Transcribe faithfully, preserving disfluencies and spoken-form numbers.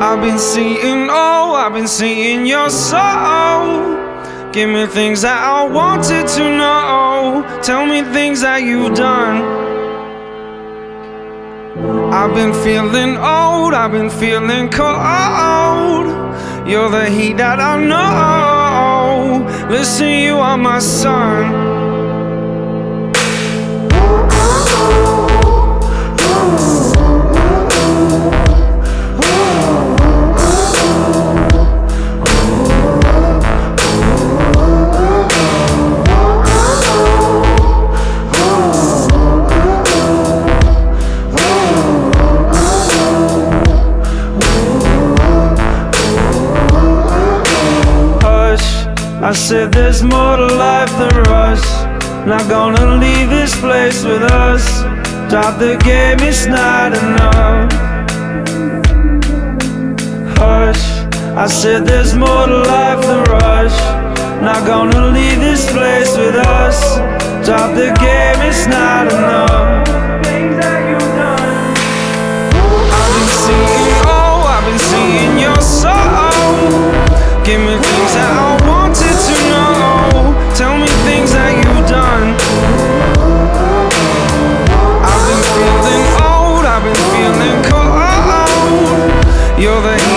I've been seeing, oh, I've been seeing your soul. Give me things that I wanted to know. Tell me things that you've done. I've been feeling old, I've been feeling cold. You're the heat that I know. Listen, you are my sun. I said there's more to life than rush. Not gonna leave this place with us. Drop the game, it's not enough. Hush, I said there's more to life than rush. Not gonna leave this place with us. Drop the game, it's not enough. I've been seeing, oh, I've been seeing your soul. Give me things that I wanted to know. Tell me things that you've done. I've been feeling old, I've been feeling cold. You're the